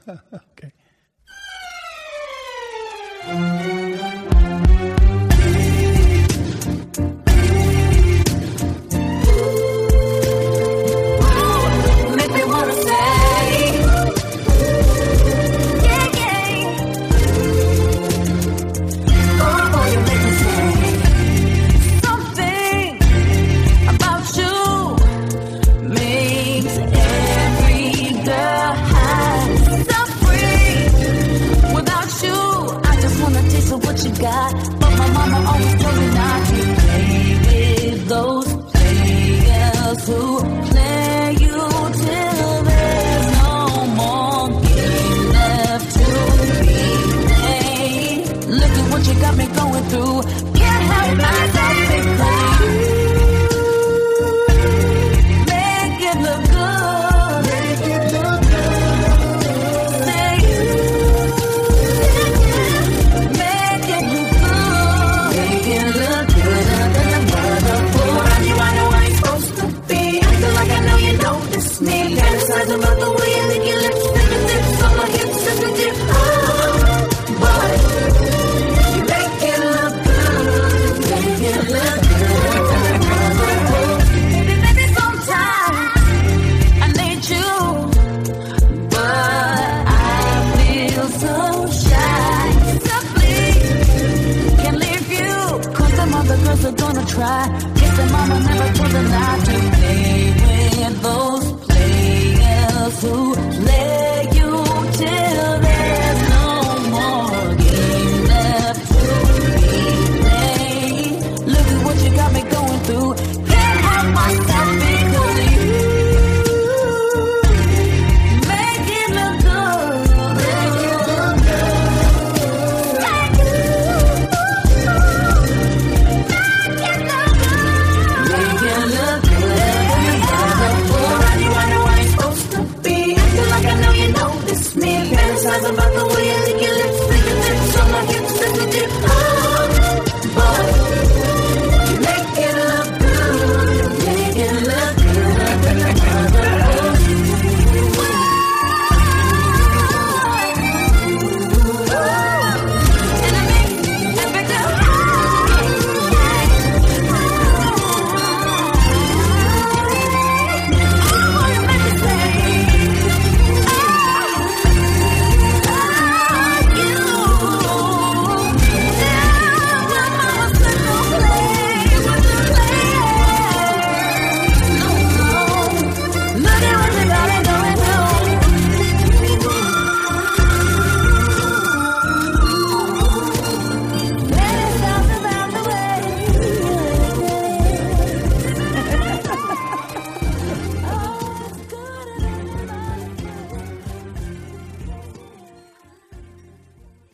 Okay. Make me wanna say, yeah, yeah. Oh, boy, you make me say something about you makes every girl so free. Without you, I just wanna taste of what you got. But my mama always told me not to play with those players who play you till there's no more game left to be played. Look at what you got me going through.